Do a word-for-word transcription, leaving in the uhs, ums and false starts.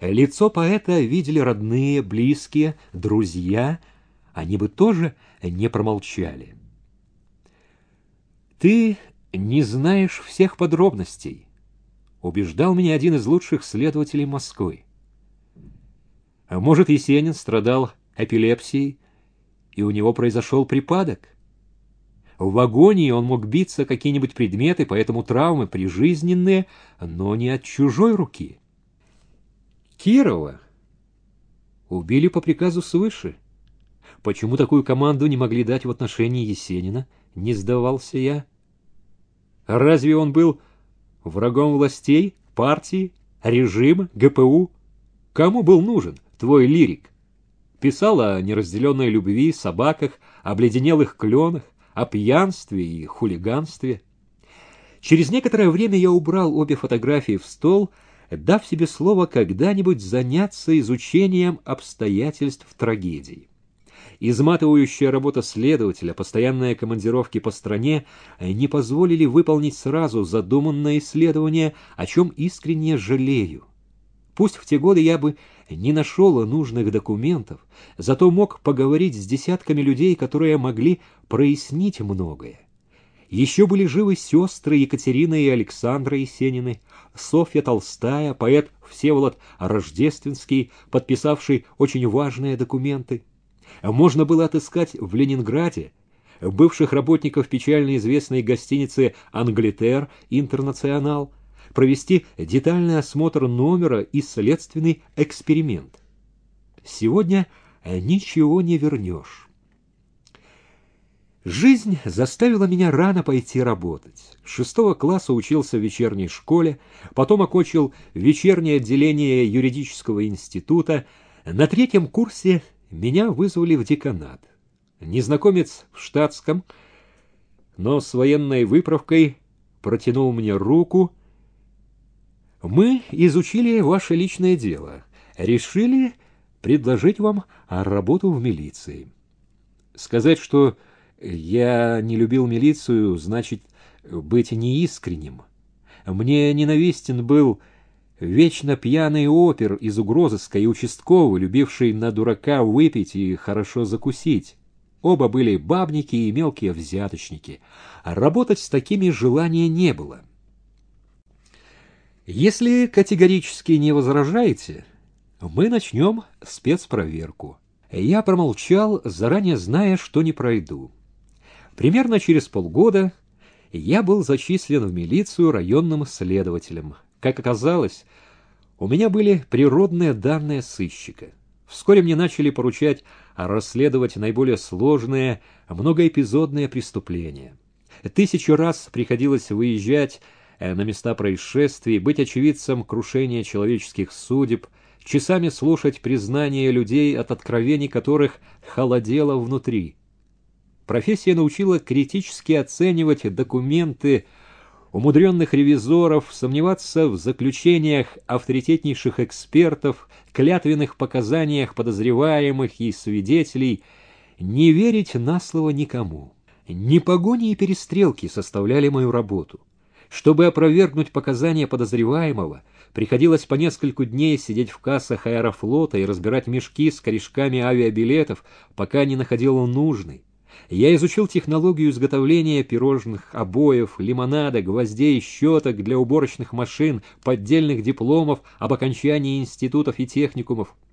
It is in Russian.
Лицо поэта видели родные, близкие, друзья. Они бы тоже не промолчали. «Ты не знаешь всех подробностей», — убеждал меня один из лучших следователей Москвы. Может, Есенин страдал эпилепсией, и у него произошел припадок? В агонии он мог биться какие-нибудь предметы, поэтому травмы прижизненные, но не от чужой руки. Кирова убили по приказу свыше. Почему такую команду не могли дать в отношении Есенина, не сдавался я. Разве он был врагом властей, партии, режима, ГПУ? Кому был нужен твой лирик? Писал о неразделенной любви, собаках, обледенелых кленах, о пьянстве и хулиганстве. Через некоторое время я убрал обе фотографии в стол, дав себе слово когда-нибудь заняться изучением обстоятельств трагедии. Изматывающая работа следователя, постоянные командировки по стране не позволили выполнить сразу задуманное исследование, о чем искренне жалею. Пусть в те годы я бы не нашел нужных документов, зато мог поговорить с десятками людей, которые могли прояснить многое. Еще были живы сестры Екатерина и Александра Есенины, Софья Толстая, поэт Всеволод Рождественский, подписавший очень важные документы. Можно было отыскать в Ленинграде бывших работников печально известной гостиницы «Англитер Интернационал», провести детальный осмотр номера и следственный эксперимент. Сегодня ничего не вернешь. Жизнь заставила меня рано пойти работать. С шестого класса учился в вечерней школе, потом окончил вечернее отделение юридического института. На третьем курсе меня вызвали в деканат. Незнакомец в штатском, но с военной выправкой, протянул мне руку. «Мы изучили ваше личное дело. Решили предложить вам работу в милиции». Сказать, что я не любил милицию, значит быть неискренним. Мне ненавистен был вечно пьяный опер из угрозыска и участковый, любивший на дурака выпить и хорошо закусить. Оба были бабники и мелкие взяточники. А работать с такими желания не было. Если категорически не возражаете, мы начнем спецпроверку. Я промолчал, заранее зная, что не пройду. Примерно через полгода я был зачислен в милицию районным следователем. Как оказалось, у меня были природные данные сыщика. Вскоре мне начали поручать расследовать наиболее сложные, многоэпизодные преступления. Тысячу раз приходилось выезжать на места происшествий, быть очевидцем крушения человеческих судеб, часами слушать признания людей, от откровений которых холодело внутри. Профессия научила критически оценивать документы умудренных ревизоров, сомневаться в заключениях авторитетнейших экспертов, клятвенных показаниях подозреваемых и свидетелей, не верить на слово никому. Не погони и перестрелки составляли мою работу. Чтобы опровергнуть показания подозреваемого, приходилось по несколько дней сидеть в кассах Аэрофлота и разбирать мешки с корешками авиабилетов, пока не находил нужный. Я изучил технологию изготовления пирожных, обоев, лимонада, гвоздей, щеток для уборочных машин, поддельных дипломов об окончании институтов и техникумов.